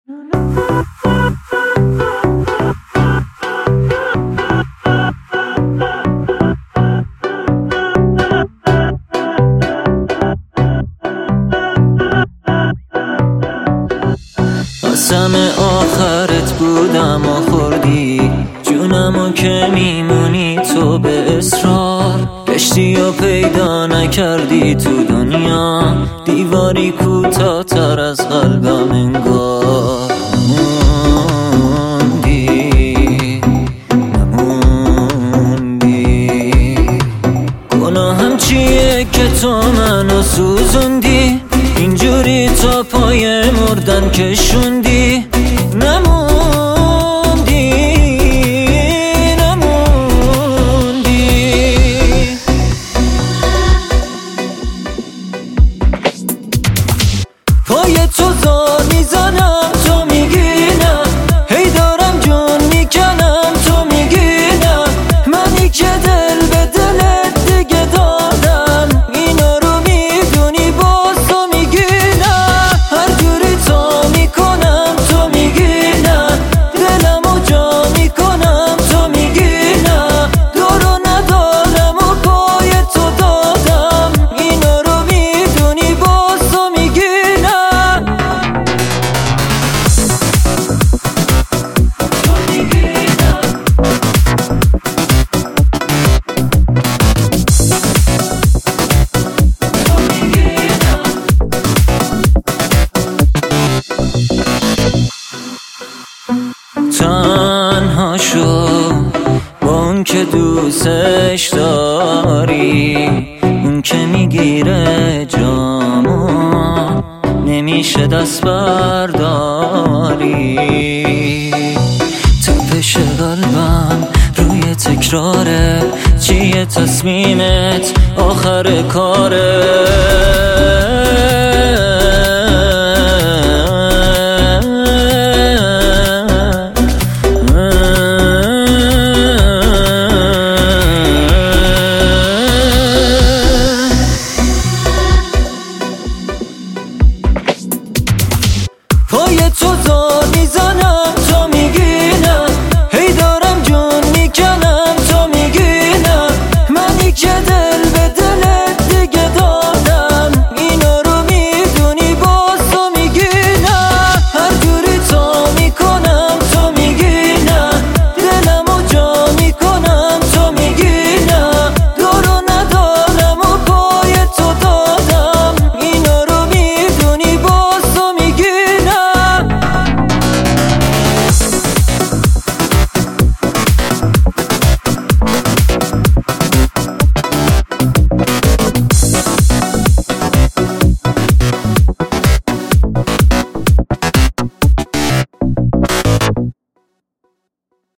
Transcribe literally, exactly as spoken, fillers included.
قسم آخرت بودم و خوردی جونمو که میمونی تو به اصرار کشتی و پیدا نکردی تو دنیا دیواری کوتاه‌تر از قلبم انگار نموندی نموندی گناهم چیه که تو منو سوزوندی اینجوری تا پای مردن کشوندی نموندی نموندی پای تو زار میزنم تو میگی نه هی دارم جون میکنم تو میگی نه منی که دل به دلت دیگه دادم اینا رو میدونی باز تو میگی نه هر جوری تا میکنم تو میگی نه دلمو جا میکنم تو میگی نه دورو ندارم و پای تو دادم اینا رو میدونی باز تو میگی نه تنها شو با اون که دوستش داری اون که میگیره جامو نمیشه دست برداری تپش قلبم روی تکراره چیه تصمیمت آخر کاره